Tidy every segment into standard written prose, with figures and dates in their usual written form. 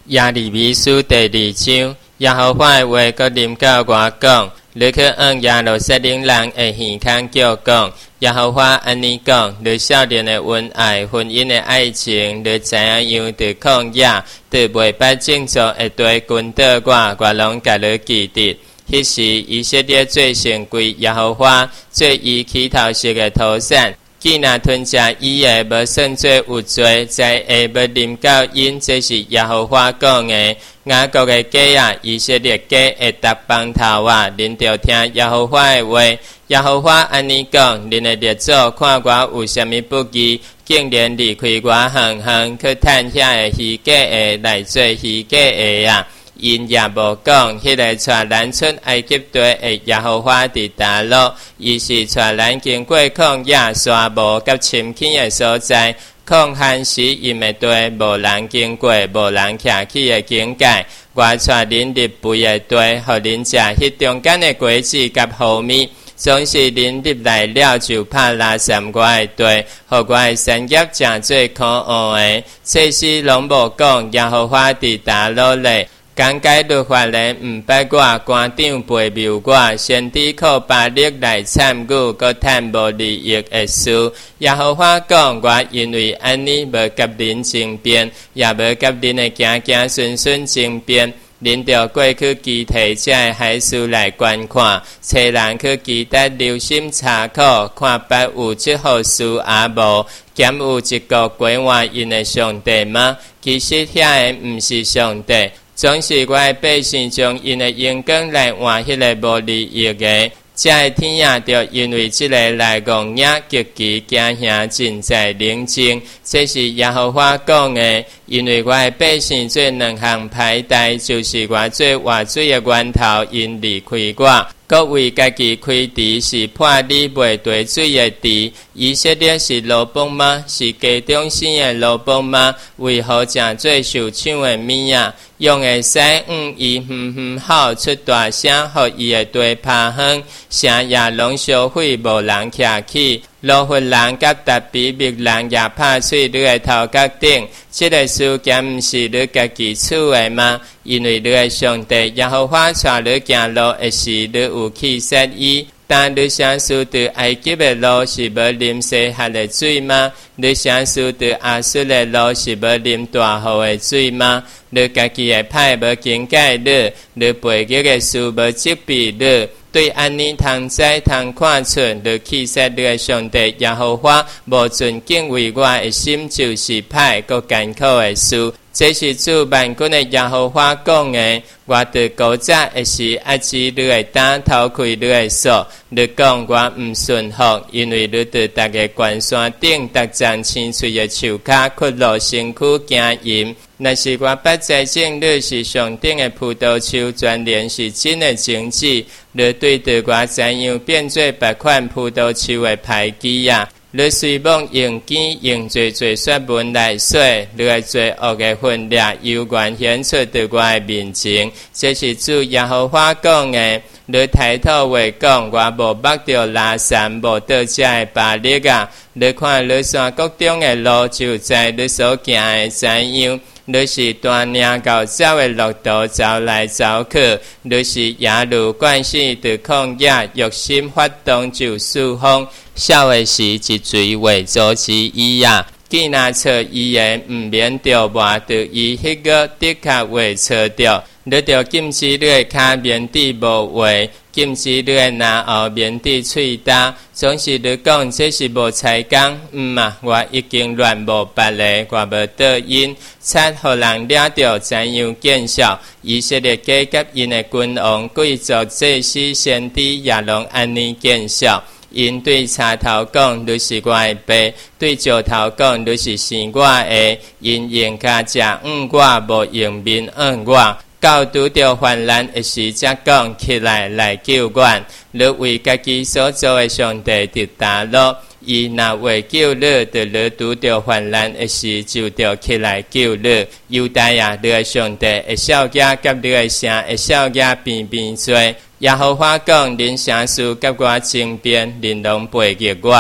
耶利米书第2章，耶和华的话佫临到我讲，你去按耶路撒冷人的耳孔叫讲，耶和华安尼讲：你少年的恩爱、婚姻的爱情，你怎样在旷野，在未捌正作的地滚倒我拢甲你记得。迄时以色列最先归耶和华，最伊起头式的土产。既若吞食伊的，无算做有罪，在下要临到因，这是耶和华讲的。雅各的家啊，以色列家的逐邦头啊，恁着听耶和华的话。耶和华安尼讲：恁的列祖看我有啥物不义，竟然离开我远远去趁遐的虚假的来做虚假的啊！因也无讲，迄个带咱出埃及地的耶和华伫叨落，伊是带咱经过旷野、沙漠甲深坑的所在，抗旱时阴的地，无人经过、无人徛起的境界。我带恁入肥的地，互恁食迄中间的果子甲苞米。总是恁入来了，就拍拉散我的地，互我的产业诚做可恶的。这些拢无讲，耶和华伫叨落咧。讲解律法人毋捌我，官长背谬我，先知靠巴力来参与，佮趁无利益的事。耶和华讲：我因为安尼无甲恁争辩，也无甲恁的行行顺顺争辩。恁着过去基提这的海事来观看，找人去基达留心查考，看捌有这好事也无，兼有一个归换因的上帝吗？其实遐的毋是上帝。总是我的百姓将因的眼光来换迄个无利益的，这个天也着因为这个来戆影极其惊吓，真在冷静。这是耶和华讲的，因为我的百姓做两项歹代，就是我做活水的源头，因离开我。各为家己开池，是破你袂对水的池。以色列是罗邦吗？是家中生的罗邦吗？为何诚做受抢的物啊？用的使伊好出大声，互伊的地拍荒，城也拢烧毁，无人徛起。罗弗人甲达比密人也拍碎你的头壳顶，这个事件毋是你家己处的吗？因为你的上帝耶和华带你行路的时，你有去杀伊。但你想输对埃及的路是要啉细汉的水吗？你想输对亚述的路是要啉大河的水吗？你家己的歹无警戒你背逆的事无责备你。对安尼通知通看出，你去杀你的上帝耶和华无尊敬畏我的心，就是歹佮艰苦的事。这是主万军的耶和华讲的。我对古早的时，阿姊你会当偷开你的锁。你讲我毋顺服，因为你对逐个悬山顶逐丛青翠的树骹屈落身躯行淫。若是我不在正，你是上顶的葡萄树，全然是真的种子。你对待我怎样变做别款葡萄树的排枝啊？你随望用剑用最说文来说，你的罪恶的分裂由原显出在我的面前。这是主耶和华讲的。你抬头话讲，我无目着拉山，无到这的巴力啊！你看你山谷中的路，就在你所行的怎样？你是大领高走的路途，走来走去。你是野鹿惯死的旷野，欲心发动就释放。少的时一嘴为祖之意啊！既若错伊言，毋免着磨着伊迄个的确会错着。你着禁止你的骹面底无话，禁止你的拿后面底喙焦。总是你讲这是无才工，我已经乱无别个，我无得因，才互人抓着怎样见效。以色列家甲因的君王、贵族、祭司、先知也拢安尼见效。因对插头讲，你是我的爸；对石头讲，你是生我的。因用脚食我，无用面我。到拄着患难的时，才讲起来救援。你为家己所做的上帝伫叨落，伊若为救你，就你拄着患难的时，就着起来救你。犹大啊，你的上帝的小家甲你的城的小家边做。耶和华讲：恁城事甲我争辩，恁拢背逆我。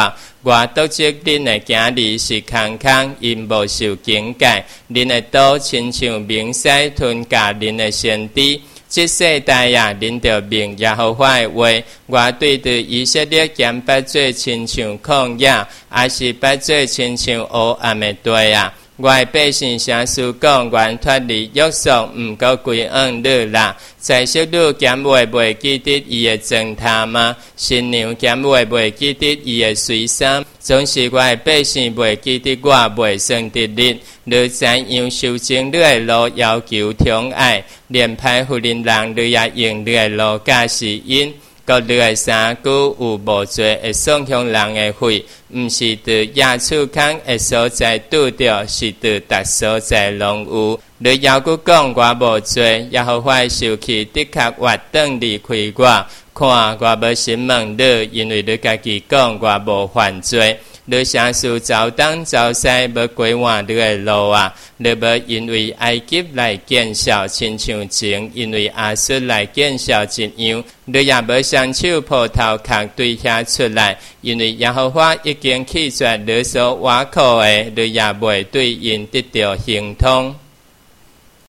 我督责恁的行离是空空，因无受警戒。恁的刀亲像明西吞下恁的先知。这世代啊，恁着明耶和华的话。我对着以色列咸巴做亲像旷野，也是巴做亲像黑暗的地啊。我的百姓诚实讲，愿脱离约束，毋过归向你啦。在色女减话袂记得伊的糟蹋吗？新娘减话袂记得伊的随衫，总是我的百姓袂记得我，袂算得你。你怎样修正你的路，要求宠爱，连歹妇人人，你也用你的路假是因。各你的三句有无罪，会伤向人的肺，毋是伫野厝坑的所在拄着，是伫达所在拢有。你要佮讲我无罪，耶和华受气，的确活转离开我。看我无审问你，因为你家己讲我无犯罪。你诚实走东走西，要归换你的路啊！你要因为埃及来见笑，亲像前因为亚述来见笑一样。你也要双手抱头壳对遐出来，因为耶和华已经弃绝你所挖苦的，你也袂对因得到行通。